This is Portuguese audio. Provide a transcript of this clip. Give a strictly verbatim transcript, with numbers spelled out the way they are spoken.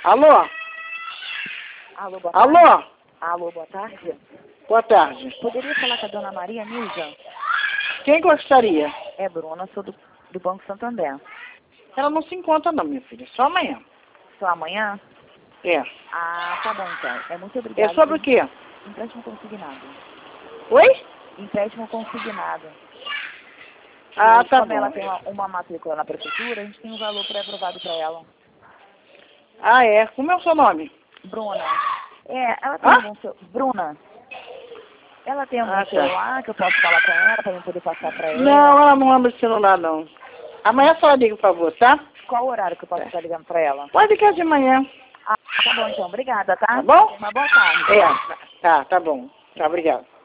Alô? Alô, boa tarde. Alô? Alô, boa tarde. Boa tarde. Poderia falar com a dona Maria Nilza? Quem gostaria? É Bruna, sou do, do Banco Santander. Ela não se encontra não, minha filha. Só amanhã. Só amanhã? É. Ah, tá bom então. É muito obrigada. É sobre o quê? Empréstimo consignado. Oi? Empréstimo consignado. Ah, E tá como bom. ela tem uma, uma matrícula na prefeitura, a gente tem um valor pré-aprovado para ela. Ah, é. Como é o seu nome? Bruna. É, ela tem Hã? algum seu... Bruna. Ela tem algum Ah, tá. celular que eu posso falar com ela para eu poder passar para ela? Não, ela não ama celular, não. Amanhã só liga, por favor, tá? Qual o horário que eu posso estar ligando para ela? Pode ligar de manhã. Ah, tá bom então. Obrigada, tá? Tá bom? Uma boa tarde. É. Tá, tá bom. Tá, obrigado.